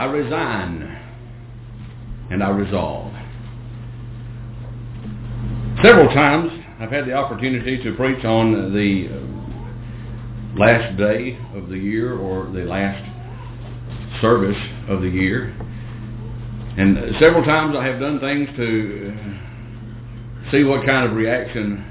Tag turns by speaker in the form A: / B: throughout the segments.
A: I resign and I resolve. Several times I've had the opportunity to preach on the last day of the year or the last service of the year. And several times I have done things to see what kind of reaction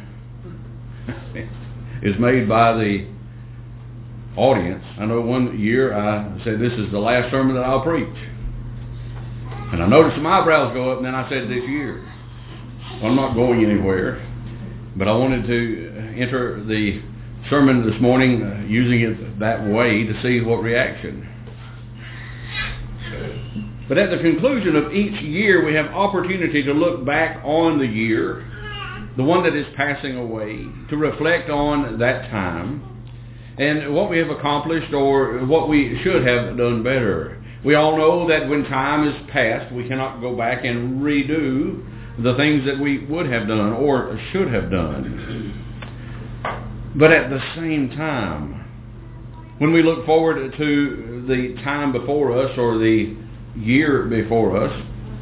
A: is made by the audience. I know one year I said, this is the last sermon that I'll preach. And I noticed some eyebrows go up, and then I said, this year. Well, I'm not going anywhere, but I wanted to enter the sermon this morning using it that way to see what reaction. But at the conclusion of each year, we have opportunity to look back on the year, the one that is passing away, to reflect on that time and what we have accomplished or what we should have done better. We all know that when time is past, we cannot go back and redo the things that we would have done or should have done. But at the same time, when we look forward to the time before us or the year before us,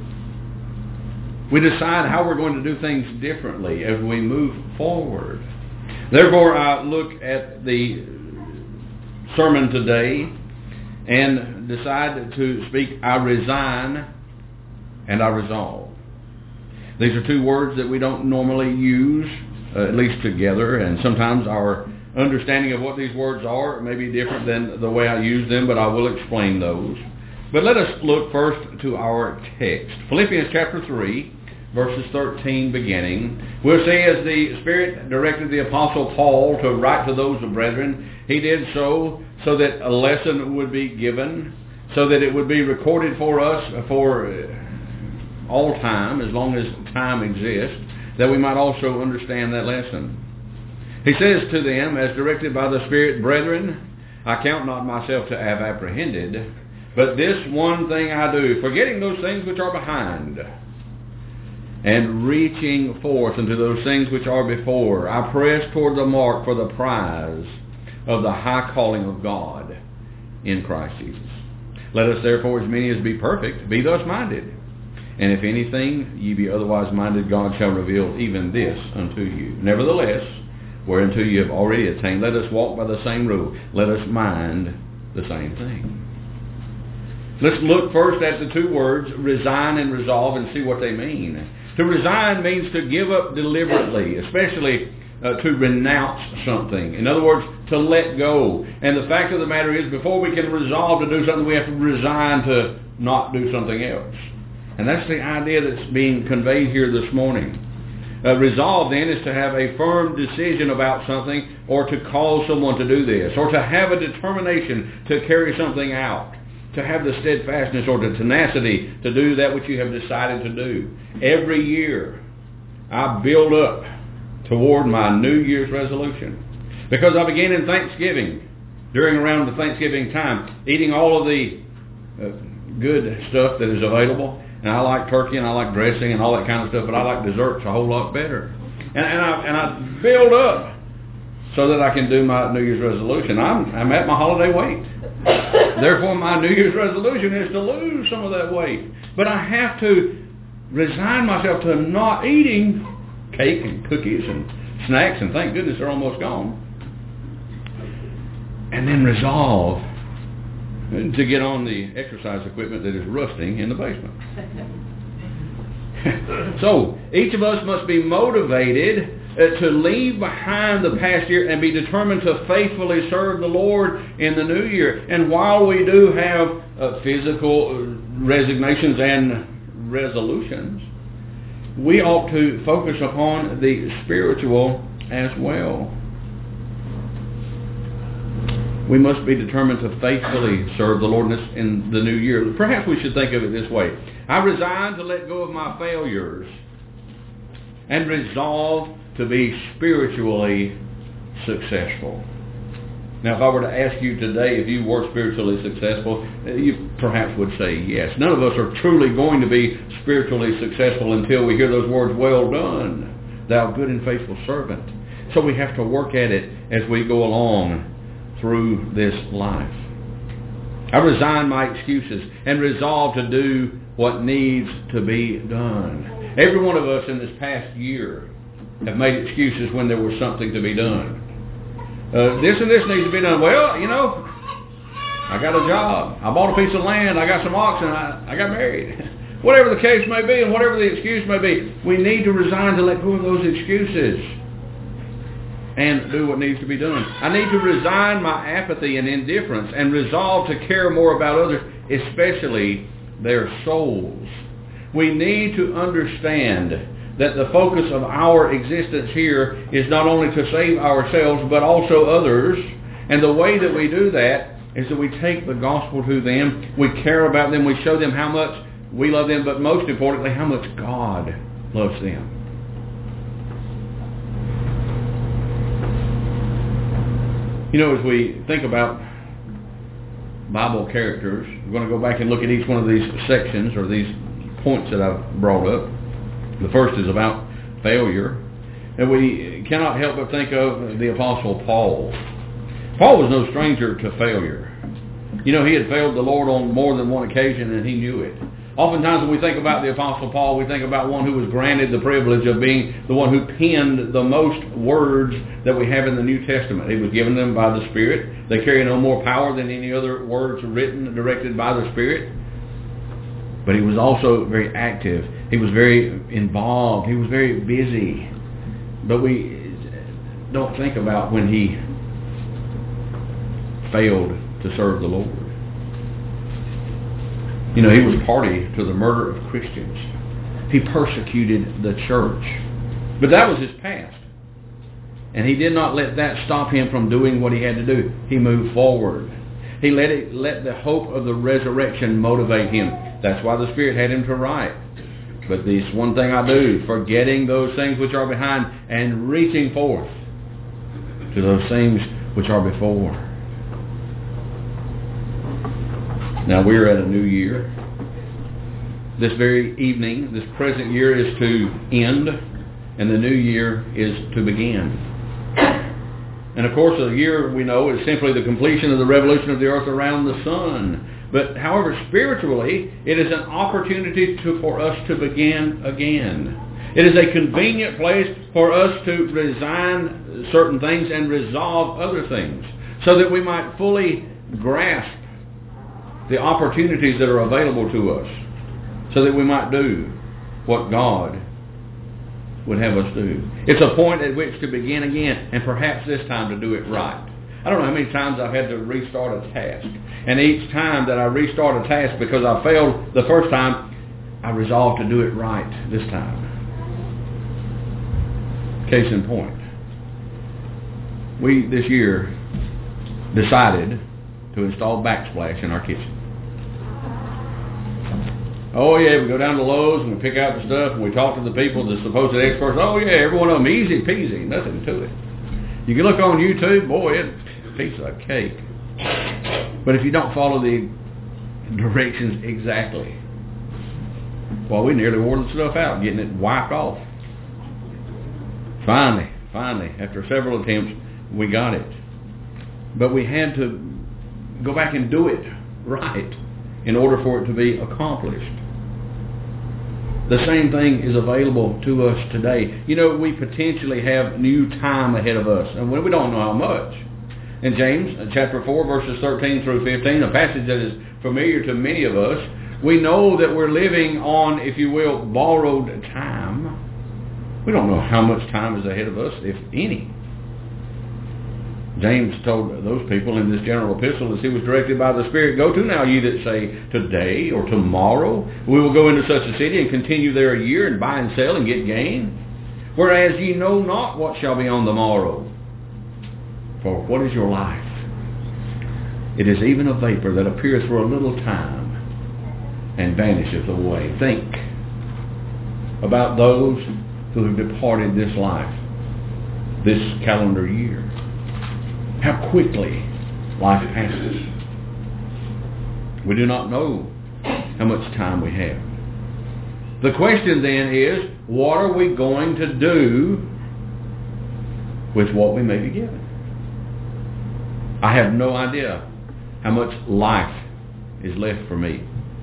A: we decide how we're going to do things differently as we move forward. Therefore, I look at the sermon today and decide to speak, I resign and I resolve. These are two words that we don't normally use, at least together, and sometimes our understanding of what these words are may be different than the way I use them, but I will explain those. But let us look first to our text. Philippians chapter 3, verses 13 beginning. We'll see as the Spirit directed the Apostle Paul to write to those of brethren, he did so that a lesson would be given, so that it would be recorded for us for all time, as long as time exists, that we might also understand that lesson. He says to them, as directed by the Spirit, brethren, I count not myself to have apprehended, but this one thing I do, forgetting those things which are behind, and reaching forth unto those things which are before, I press toward the mark for the prize of the high calling of God in Christ Jesus. Let us therefore, as many as be perfect, be thus minded. And if anything ye be otherwise minded, God shall reveal even this unto you. Nevertheless, whereunto you have already attained, let us walk by the same rule. Let us mind the same thing. Let's look first at the two words, resign and resolve, and see what they mean. To resign means to give up deliberately, especially to renounce something. In other words, to let go. And the fact of the matter is, before we can resolve to do something, we have to resign to not do something else. And that's the idea that's being conveyed here this morning. Resolve, then, is to have a firm decision about something, or to cause someone to do this, or to have a determination to carry something out, to have the steadfastness or the tenacity to do that which you have decided to do. Every year, I build up toward my New Year's resolution, because I begin in Thanksgiving, during around the Thanksgiving time, eating all of the good stuff that is available. And I like turkey and I like dressing and all that kind of stuff, but I like desserts a whole lot better. And I build up so that I can do my New Year's resolution. I'm at my holiday weight. Therefore, my New Year's resolution is to lose some of that weight. But I have to resign myself to not eating cake and cookies and snacks, and thank goodness they're almost gone. And then resolve to get on the exercise equipment that is rusting in the basement. So, each of us must be motivated to leave behind the past year and be determined to faithfully serve the Lord in the new year. And while we do have physical resignations and resolutions, we ought to focus upon the spiritual as well. We must be determined to faithfully serve the Lord in the new year. Perhaps we should think of it this way. I resign to let go of my failures and resolve to be spiritually successful. Now, if I were to ask you today if you were spiritually successful, you perhaps would say yes. None of us are truly going to be spiritually successful until we hear those words, well done, thou good and faithful servant. So we have to work at it as we go along through this life. I resign my excuses and resolve to do what needs to be done. Every one of us in this past year have made excuses when there was something to be done. This and this needs to be done. Well, I got a job. I bought a piece of land. I got some oxen. I got married. Whatever the case may be and whatever the excuse may be, we need to resign to let go of those excuses and do what needs to be done. I need to resign my apathy and indifference and resolve to care more about others, especially their souls. We need to understand that the focus of our existence here is not only to save ourselves, but also others. And the way that we do that is that we take the gospel to them, we care about them, we show them how much we love them, but most importantly, how much God loves them. As we think about Bible characters, we're going to go back and look at each one of these sections or these points that I've brought up. The first is about failure. And we cannot help but think of the Apostle Paul. Paul was no stranger to failure. He had failed the Lord on more than one occasion, and he knew it. Oftentimes when we think about the Apostle Paul, we think about one who was granted the privilege of being the one who penned the most words that we have in the New Testament. He was given them by the Spirit. They carry no more power than any other words written, directed by the Spirit. But he was also very active. He was very involved. He was very busy. But we don't think about when he failed to serve the Lord. He was party to the murder of Christians. He persecuted the church. But that was his past. And he did not let that stop him from doing what he had to do. He moved forward. He let the hope of the resurrection motivate him. That's why the Spirit had him to write. But this one thing I do, forgetting those things which are behind and reaching forth to those things which are before. Now we're at a new year. This very evening, this present year is to end, and the new year is to begin. And of course, a year, we know, is simply the completion of the revolution of the earth around the sun. But however, spiritually, it is an opportunity for us to begin again. It is a convenient place for us to resign certain things and resolve other things, so that we might fully grasp the opportunities that are available to us, so that we might do what God would have us do. It's a point at which to begin again, and perhaps this time to do it right. I don't know how many times I've had to restart a task. And each time that I restart a task because I failed the first time, I resolve to do it right this time. Case in point. We, this year, decided to install backsplash in our kitchen. Oh yeah, we go down to Lowe's and we pick out the stuff and we talk to the people, the supposed experts. Oh yeah, every one of them, easy peasy, nothing to it. You can look on YouTube, boy, it's a piece of cake. But if you don't follow the directions exactly, well, we nearly wore the stuff out, getting it wiped off. Finally, after several attempts, we got it. But we had to go back and do it right in order for it to be accomplished. The same thing is available to us today. We potentially have new time ahead of us, and we don't know how much. In James chapter 4, verses 13 through 15, a passage that is familiar to many of us, we know that we're living on, if you will, borrowed time. We don't know how much time is ahead of us, if any. James told those people in this general epistle, as he was directed by the Spirit, "Go to now, ye that say, today or tomorrow we will go into such a city and continue there a year and buy and sell and get gain. Whereas ye know not what shall be on the morrow. For what is your life? It is even a vapor that appeareth for a little time and vanisheth away." Think about those who have departed this life, this calendar year. How quickly life passes. We do not know how much time we have. The question then is, what are we going to do with what we may be given? I have no idea how much life is left for me.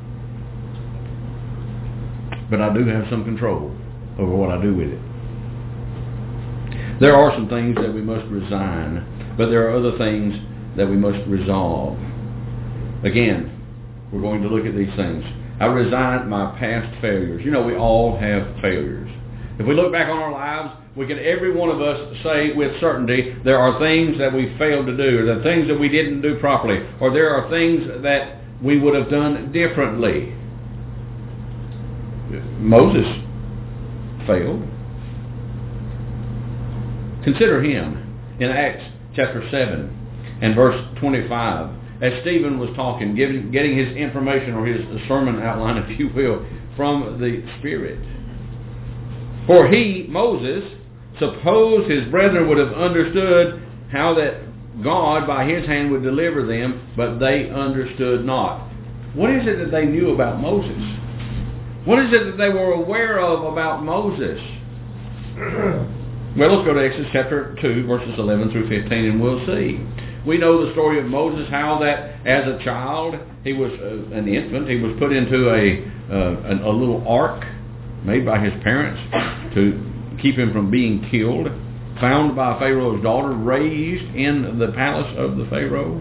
A: But I do have some control over what I do with it. There are some things that we must resign, but there are other things that we must resolve. Again, we're going to look at these things. I resign my past failures. You know, we all have failures. If we look back on our lives, we can, every one of us, say with certainty, there are things that we failed to do, or there are things that we didn't do properly, or there are things that we would have done differently. Moses failed. Consider him in Acts chapter 7 and verse 25. As Stephen was talking, getting his information or his sermon outline, if you will, from the Spirit. For he, Moses, supposed his brethren would have understood how that God by his hand would deliver them, but they understood not. What is it that they knew about Moses? What is it that they were aware of about Moses? Well, let's go to Exodus chapter 2, verses 11 through 15, and we'll see. We know the story of Moses, how that as a child, he was an infant. He was put into a little ark made by his parents to keep him from being killed, found by Pharaoh's daughter, raised in the palace of the Pharaoh.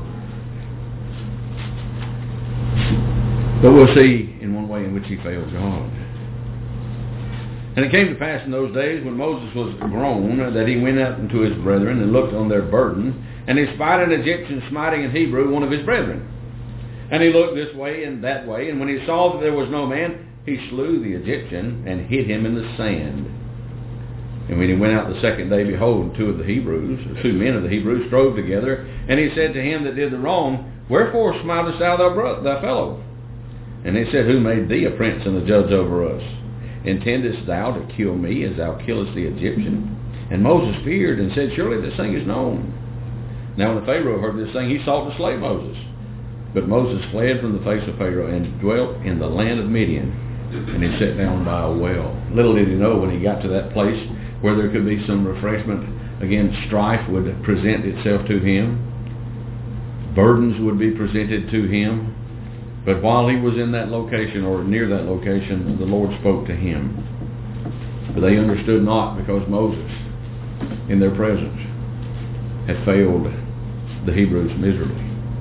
A: But we'll see in one way in which he failed God. And it came to pass in those days when Moses was grown that he went up unto his brethren and looked on their burden, and he spied an Egyptian smiting in Hebrew one of his brethren. And he looked this way and that way, and when he saw that there was no man, he slew the Egyptian and hid him in the sand. And when he went out the second day, behold, two men of the Hebrews strove together, and he said to him that did the wrong, Wherefore smitest thou thy fellow? And he said, Who made thee a prince and a judge over us? Intendest thou to kill me as thou killest the Egyptian? And Moses feared and said, Surely this thing is known. Now when the Pharaoh heard this thing, he sought to slay Moses. But Moses fled from the face of Pharaoh and dwelt in the land of Midian. And he sat down by a well. Little did he know when he got to that place where there could be some refreshment. Again, strife would present itself to him. Burdens would be presented to him. But while he was in that location or near that location, the Lord spoke to him. But they understood not, because Moses, in their presence, had failed the Hebrews miserably.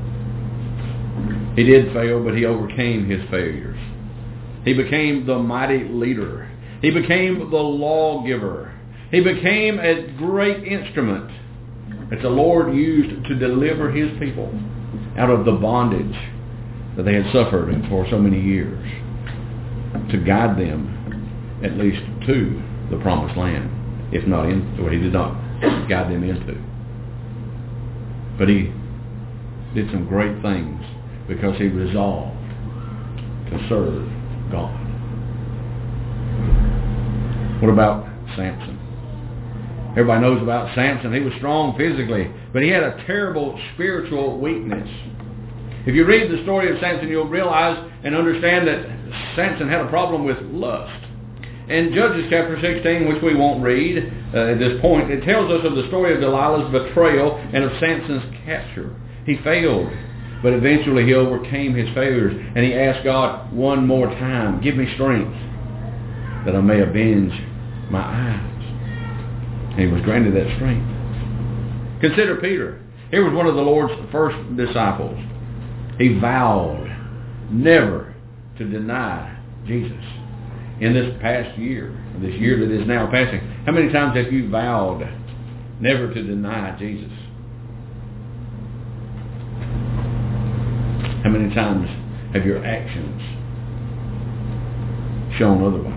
A: He did fail, but he overcame his failures. He became the mighty leader. He became the lawgiver. He became a great instrument that the Lord used to deliver his people out of the bondage that they had suffered for so many years, to guide them at least to the promised land, if not into what he did not guide them into. But he did some great things because he resolved to serve God. What about Samson? Everybody knows about Samson. He was strong physically, but he had a terrible spiritual weakness. If you read the story of Samson, you'll realize and understand that Samson had a problem with lust. In Judges chapter 16, which we won't read at this point, it tells us of the story of Delilah's betrayal and of Samson's capture. He failed, but eventually he overcame his failures, and he asked God one more time, Give me strength that I may avenge my eyes. And he was granted that strength. Consider Peter. He was one of the Lord's first disciples. He vowed never to deny Jesus. In this past year, this year that is now passing, how many times have you vowed never to deny Jesus? How many times have your actions shown otherwise?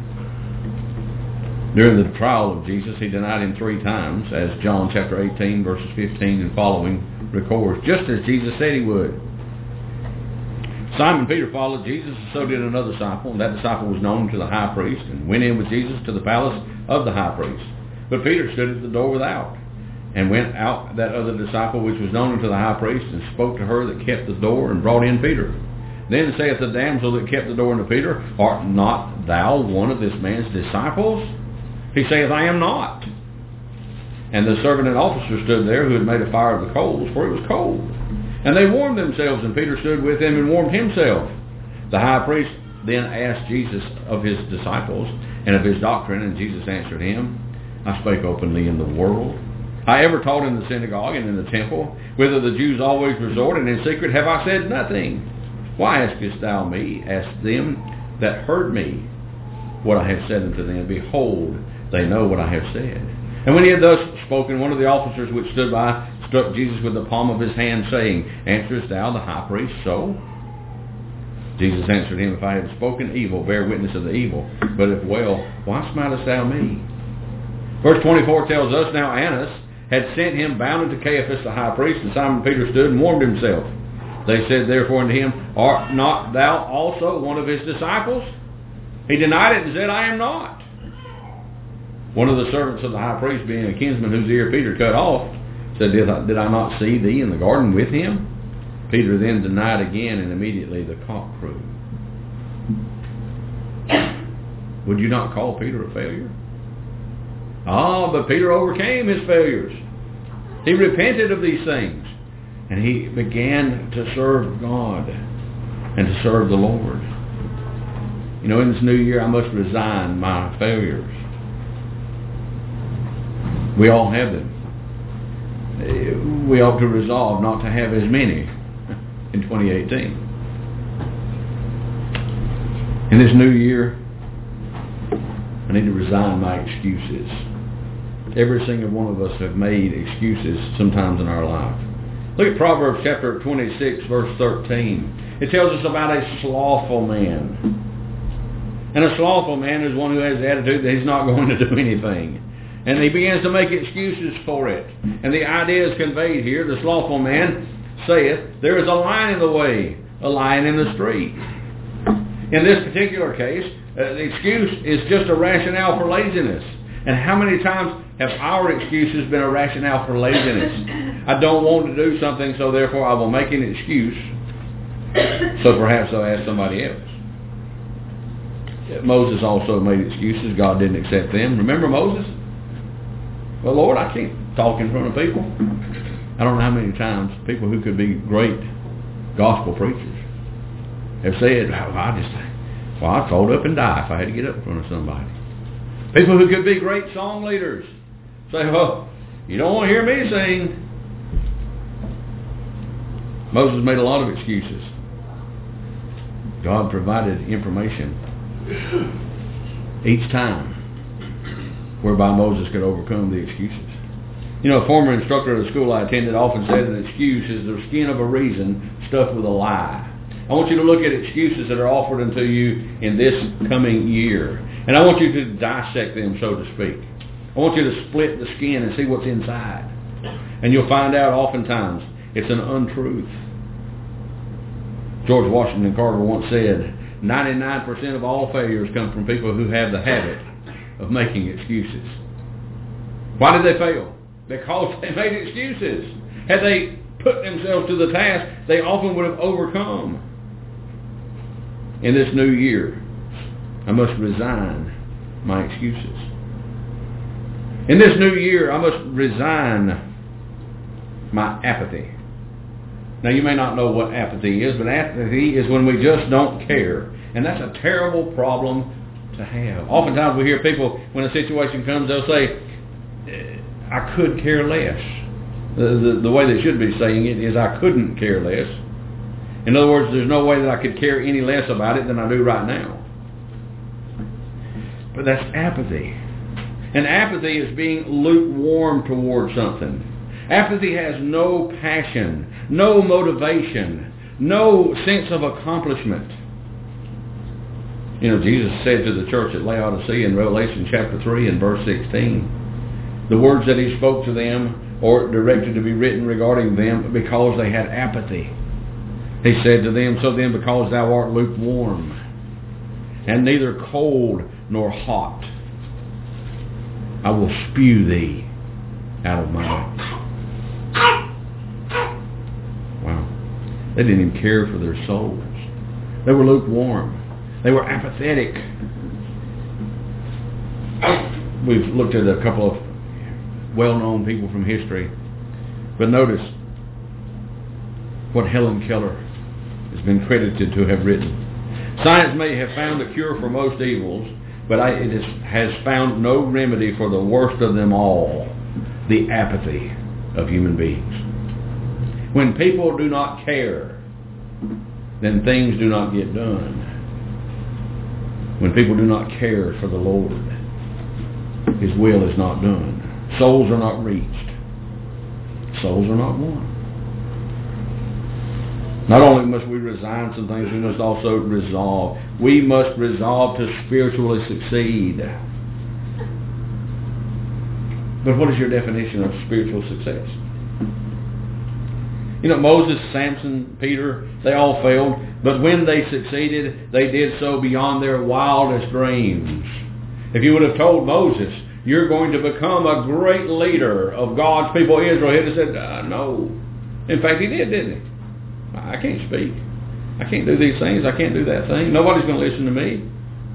A: During the trial of Jesus, he denied him 3 times, as John chapter 18, verses 15 and following records, just as Jesus said he would. Simon Peter followed Jesus, and so did another disciple, and that disciple was known to the high priest, and went in with Jesus to the palace of the high priest. But Peter stood at the door without, and went out that other disciple which was known to the high priest, and spoke to her that kept the door, and brought in Peter. Then saith the damsel that kept the door unto Peter, Art not thou one of this man's disciples? He saith, I am not. And the servant and officer stood there, who had made a fire of the coals, for it was cold. And they warmed themselves, and Peter stood with them and warmed himself. The high priest then asked Jesus of his disciples and of his doctrine, and Jesus answered him, I spake openly in the world. I ever taught in the synagogue and in the temple, whither the Jews always resort, and in secret have I said nothing. Why askest thou me? Ask them that heard me what I have said unto them. Behold, they know what I have said. And when he had thus spoken, one of the officers which stood by struck Jesus with the palm of his hand, saying, Answerest thou the high priest so? Jesus answered him, If I have spoken evil, bear witness of the evil. But if well, why smitest thou me? Verse 24 tells us, Now Annas had sent him bound unto Caiaphas the high priest, and Simon Peter stood and warmed himself. They said therefore unto him, Art not thou also one of his disciples? He denied it and said, I am not. One of the servants of the high priest, being a kinsman whose ear Peter cut off, said, Did I not see thee in the garden with him? Peter then denied again, and immediately the cock crew. Would you not call Peter a failure? But Peter overcame his failures. He repented of these things, and he began to serve God and to serve the Lord. You know, in this new year, I must resign my failures. We all have them. We ought to resolve not to have as many in 2018. In this new year, I need to resign my excuses. Every single one of us have made excuses sometimes in our life. Look at Proverbs chapter 26, verse 13. It tells us about a slothful man. And a slothful man is one who has the attitude that he's not going to do anything. And he begins to make excuses for it. And the idea is conveyed here. The slothful man saith, There is a lion in the way, a lion in the street. In this particular case, the excuse is just a rationale for laziness. And how many times have our excuses been a rationale for laziness? I don't want to do something, so therefore I will make an excuse. So perhaps I'll ask somebody else. Moses also made excuses. God didn't accept them. Remember Moses? Well, Lord, I can't talk in front of people. I don't know how many times people who could be great gospel preachers have said, I'd fold up and die if I had to get up in front of somebody. People who could be great song leaders say, well, you don't want to hear me sing. Moses made a lot of excuses. God provided information each time whereby Moses could overcome the excuses. You know, a former instructor of the school I attended often said an excuse is the skin of a reason stuffed with a lie. I want you to look at excuses that are offered unto you in this coming year. And I want you to dissect them, so to speak. I want you to split the skin and see what's inside. And you'll find out oftentimes it's an untruth. George Washington Carver once said, 99% of all failures come from people who have the habit of making excuses. Why did they fail? Because they made excuses. Had they put themselves to the task, they often would have overcome. In this new year, I must resign my excuses. In this new year, I must resign my apathy. Now, you may not know what apathy is, but apathy is when we just don't care. And that's a terrible problem to have. Oftentimes we hear people, when a situation comes, they'll say, I could care less. The way they should be saying it is, I couldn't care less. In other words, there's no way that I could care any less about it than I do right now. But that's apathy. And apathy is being lukewarm towards something. Apathy has no passion, no motivation, no sense of accomplishment. You know, Jesus said to the church at Laodicea in Revelation chapter 3 and verse 16, the words that he spoke to them or directed to be written regarding them because they had apathy. He said to them, So then because thou art lukewarm, and neither cold nor hot, I will spew thee out of my mouth. Wow. They didn't even care for their souls. They were lukewarm. They were apathetic. We've looked at a couple of well-known people from history. But notice, what Helen Keller has been credited to have written. Science may have found a cure for most evils, but it has found no remedy for the worst of them all, the apathy of human beings. When people do not care, then things do not get done. When people do not care for the Lord, His will is not done. Souls are not reached. Souls are not won. Not only must we resign some things, we must also resolve. We must resolve to spiritually succeed. But what is your definition of spiritual success? You know, Moses, Samson, Peter, they all failed. But when they succeeded, they did so beyond their wildest dreams. If you would have told Moses, you're going to become a great leader of God's people, Israel, he'd have said, no. In fact, he did, didn't he? I can't speak. I can't do these things. I can't do that thing. Nobody's going to listen to me.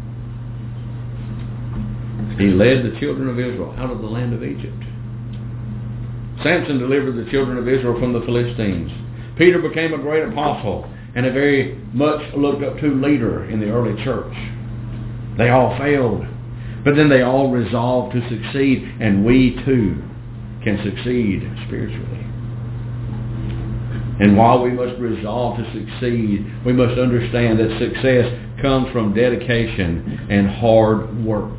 A: He led the children of Israel out of the land of Egypt. Samson delivered the children of Israel from the Philistines. Peter became a great apostle and a very much looked up to leader in the early church. They all failed. But then they all resolved to succeed, and we too can succeed spiritually. And while we must resolve to succeed, we must understand that success comes from dedication and hard work.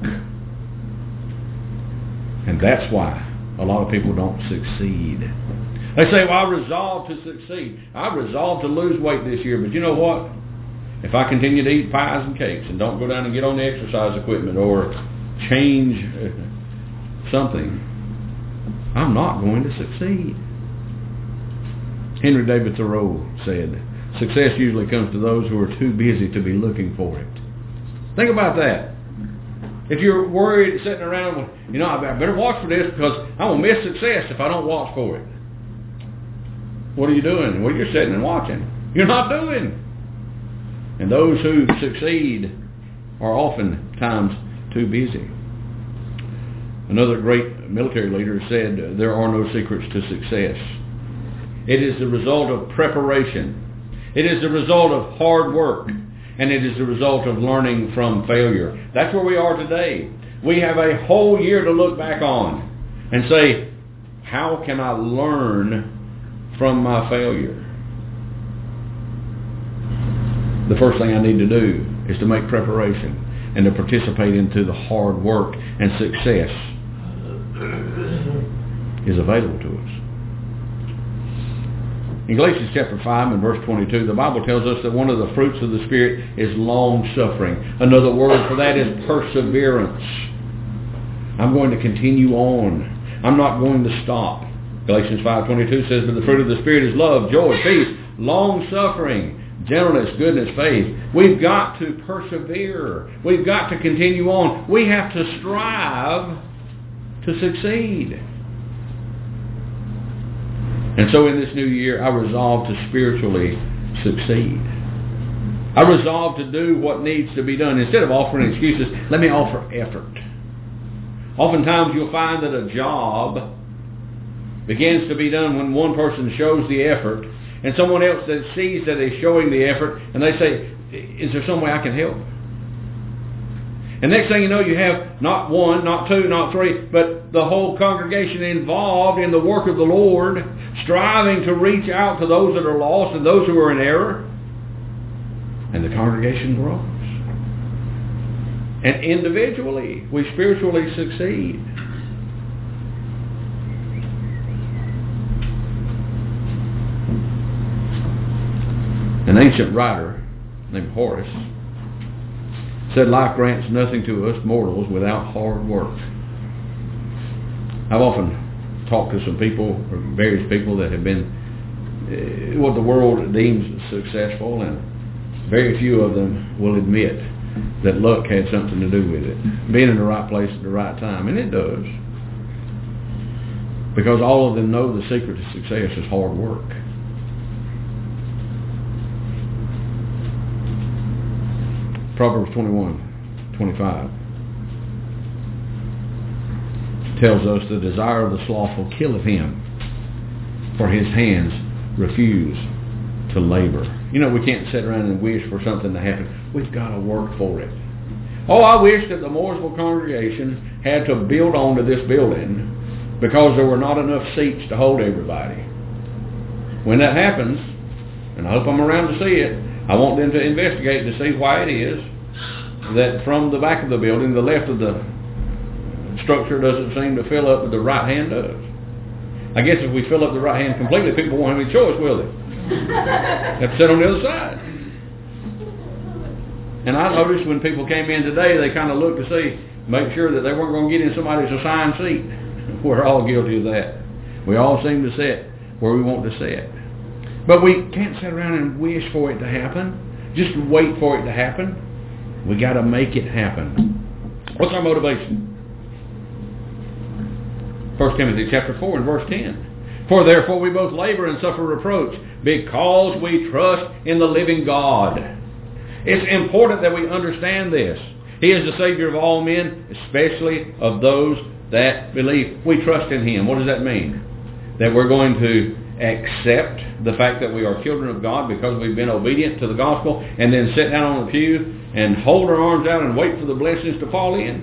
A: And that's why a lot of people don't succeed. They say, well, I resolved to succeed. I resolved to lose weight this year, but you know what? If I continue to eat pies and cakes and don't go down and get on the exercise equipment or change something, I'm not going to succeed. Henry David Thoreau said, success usually comes to those who are too busy to be looking for it. Think about that. If you're worried, sitting around, I better watch for this because I will miss success if I don't watch for it. What are you doing? Well, you're sitting and watching. You're not doing. And those who succeed are oftentimes too busy. Another great military leader said, there are no secrets to success. It is the result of preparation. It is the result of hard work. And it is the result of learning from failure. That's where we are today. We have a whole year to look back on and say, how can I learn from my failure? The first thing I need to do is to make preparation and to participate into the hard work, and success is available to us. In Galatians chapter 5 and verse 22, the Bible tells us that one of the fruits of the Spirit is long-suffering. Another word for that is perseverance. I'm going to continue on. I'm not going to stop. Galatians 5:22 says, but the fruit of the Spirit is love, joy, peace, long-suffering, gentleness, goodness, faith. We've got to persevere. We've got to continue on. We have to strive to succeed. And so in this new year, I resolve to spiritually succeed. I resolve to do what needs to be done. Instead of offering excuses, let me offer effort. Oftentimes you'll find that a job begins to be done when one person shows the effort and someone else that sees that they're showing the effort, and they say, is there some way I can help? And next thing you know, you have not one, not two, not three, but the whole congregation involved in the work of the Lord, striving to reach out to those that are lost and those who are in error. And the congregation grows. And individually, we spiritually succeed. An ancient writer named Horace said, life grants nothing to us mortals without hard work. I've often talked to some people, or various people that have been what the world deems successful, and very few of them will admit that luck had something to do with it. Being in the right place at the right time, and it does. Because all of them know the secret to success is hard work. Proverbs 21:25 tells us the desire of the slothful killeth him, for his hands refuse to labor. You know, we can't sit around and wish for something to happen. We've got to work for it. Oh, I wish that the Mooresville congregation had to build onto this building because there were not enough seats to hold everybody. When that happens, and I hope I'm around to see it, I want them to investigate to see why it is that from the back of the building, the left of the structure doesn't seem to fill up, but the right hand does. I guess if we fill up the right hand completely, people won't have any choice, will they? They have to sit on the other side. And I noticed when people came in today, they kind of looked to see, make sure that they weren't going to get in somebody's assigned seat. We're all guilty of that. We all seem to sit where we want to sit. But we can't sit around and wish for it to happen. Just wait for it to happen. We got to make it happen. What's our motivation? 1 Timothy chapter 4 and verse 10. For therefore we both labor and suffer reproach, because we trust in the living God. It's important that we understand this. He is the Savior of all men, especially of those that believe. We trust in Him. What does that mean? That we're going to accept the fact that we are children of God because we've been obedient to the gospel, and then sit down on the pew and hold our arms out and wait for the blessings to fall in.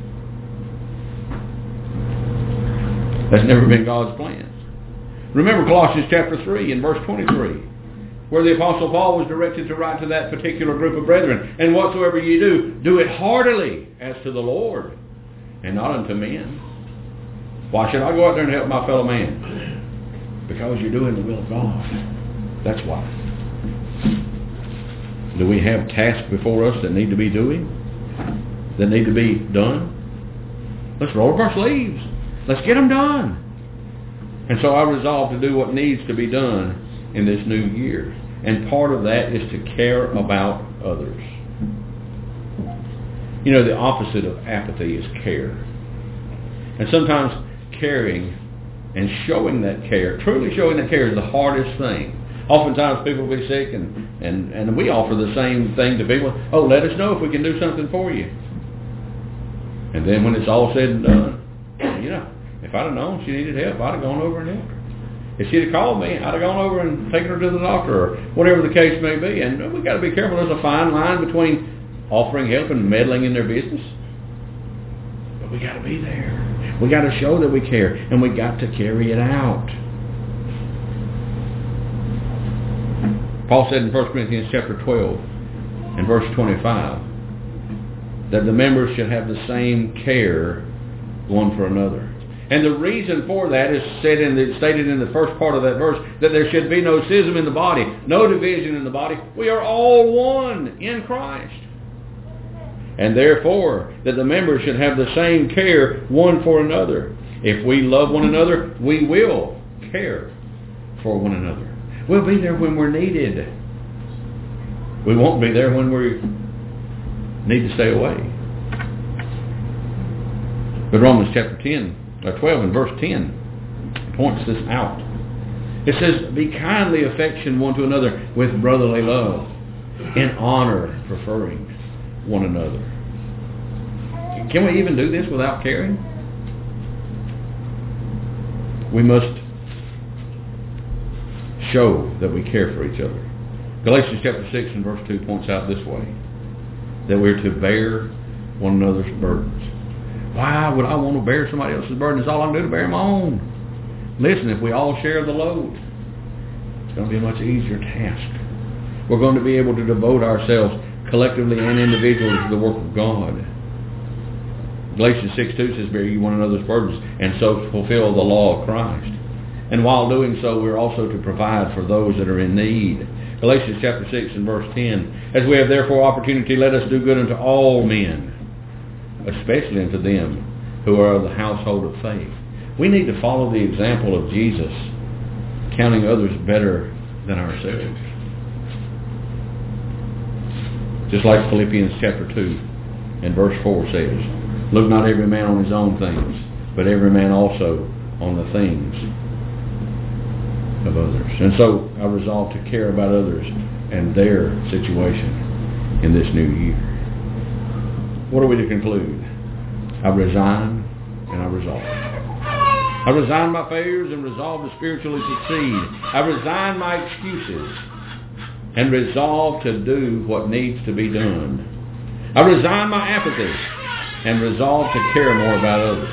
A: That's never been God's plan. Remember Colossians chapter 3 and verse 23, where the Apostle Paul was directed to write to that particular group of brethren, and whatsoever ye do, do it heartily as to the Lord, and not unto men. Why should I go out there and help my fellow man? Because you're doing the will of God. That's why. Do we have tasks before us that need to be doing? That need to be done? Let's roll up our sleeves. Let's get them done. And so I resolved to do what needs to be done in this new year. And part of that is to care about others. You know, the opposite of apathy is care. And sometimes caring and showing that care, truly showing that care, is the hardest thing. Oftentimes people will be sick and we offer the same thing to people. Oh, let us know if we can do something for you. And then when it's all said and done, you know, if I'd have known she needed help, I'd have gone over and helped her. If she'd have called me, I'd have gone over and taken her to the doctor, or whatever the case may be. And we've got to be careful. There's a fine line between offering help and meddling in their business. But we got to be there. We got to show that we care, and we got to carry it out. Paul said in 1 Corinthians chapter 12 and verse 25 that the members should have the same care one for another. And the reason for that is stated in the first part of that verse, that there should be no schism in the body, no division in the body. We are all one in Christ. And therefore, that the members should have the same care one for another. If we love one another, we will care for one another. We'll be there when we're needed. We won't be there when we need to stay away. But Romans chapter 12 and verse 10 points this out. It says, be kindly affection one to another with brotherly love, in honor preferring one another. Can we even do this without caring? We must show that we care for each other. Galatians chapter 6 and verse 2 points out this way, that we're to bear one another's burdens. Why would I want to bear somebody else's burden? It's all I can do to bear my own. Listen, if we all share the load, it's going to be a much easier task. We're going to be able to devote ourselves collectively and individually to the work of God. Galatians 6:2 says, bear ye one another's burdens, and so fulfill the law of Christ. And while doing so, we're also to provide for those that are in need. Galatians chapter 6 and verse 10, as we have therefore opportunity, let us do good unto all men, especially unto them who are of the household of faith. We need to follow the example of Jesus, counting others better than ourselves. Just like Philippians chapter 2 and verse 4 says, look not every man on his own things, but every man also on the things of others. And so I resolve to care about others and their situation in this new year. What are we to conclude? I resign and I resolve. I resign my failures and resolve to spiritually succeed. I resign my excuses and resolve to do what needs to be done. I resign my apathy and resolve to care more about others.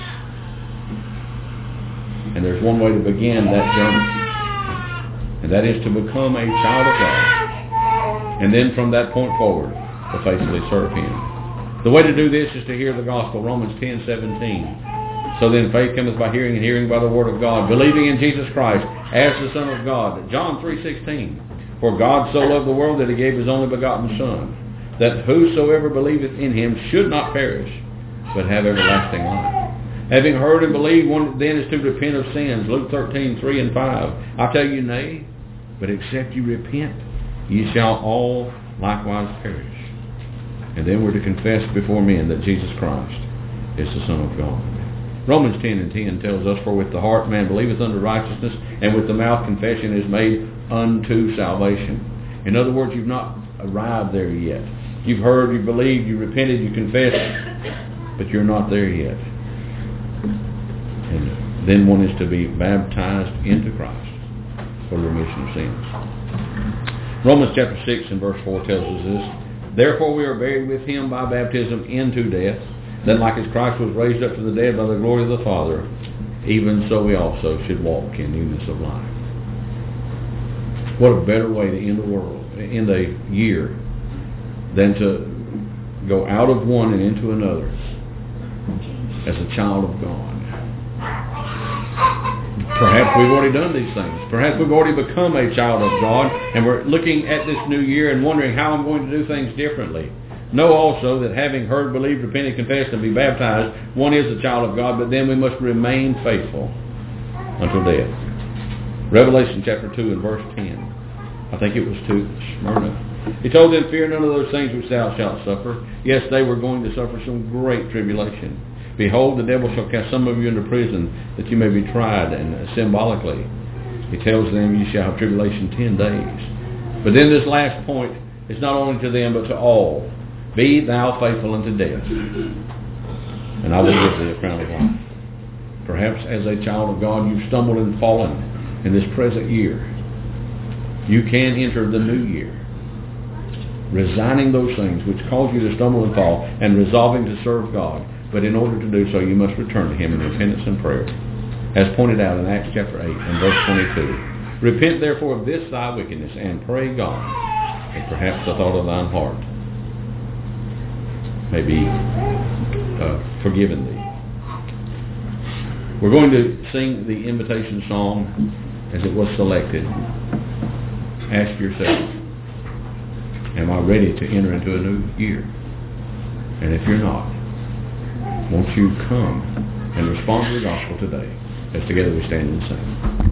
A: And there's one way to begin that journey, and that is to become a child of God. And then from that point forward, to faithfully serve Him. The way to do this is to hear the gospel, Romans 10:17. So then faith cometh by hearing, and hearing by the word of God, believing in Jesus Christ as the Son of God. John 3:16. For God so loved the world that He gave His only begotten Son, that whosoever believeth in Him should not perish, but have everlasting life. Having heard and believed, one then is to repent of sins. Luke 13:3 and 5. I tell you, nay, but except you repent, ye shall all likewise perish. And then we're to confess before men that Jesus Christ is the Son of God. Romans 10:10 tells us, for with the heart man believeth unto righteousness, and with the mouth confession is made unto salvation. In other words, you've not arrived there yet. You've heard, you believed, you repented, you confessed, but you're not there yet. And then one is to be baptized into Christ for the remission of sins. Romans chapter 6 and verse 4 tells us this. Therefore we are buried with Him by baptism into death, that like as Christ was raised up to the dead by the glory of the Father, even so we also should walk in newness of life. What a better way to end the year than to go out of one and into another as a child of God. Perhaps we've already done these things. Perhaps we've already become a child of God, and we're looking at this new year and wondering how I'm going to do things differently. Know also that having heard, believed, repented, confessed, and be baptized, one is a child of God, but then we must remain faithful until death. Revelation chapter 2 and verse 10. I think it was to Smyrna. He told them, fear none of those things which thou shalt suffer. Yes, they were going to suffer some great tribulation. Behold, the devil shall cast some of you into prison, that you may be tried, and symbolically, he tells them, you shall have tribulation 10 days. But then this last point is not only to them, but to all. Be thou faithful unto death, and I will give thee a crown of life. Perhaps as a child of God, you've stumbled and fallen in this present year. You can enter the new year, resigning those things which cause you to stumble and fall, and resolving to serve God. But in order to do so, you must return to Him in repentance and prayer, as pointed out in Acts chapter 8 and verse 22. Repent therefore of this thy wickedness, and pray God, and perhaps the thought of thine heart may be forgiven thee. We're going to sing the invitation song as it was selected. Ask yourself, am I ready to enter into a new year? And if you're not, won't you come and respond to the gospel today as together we stand and sing.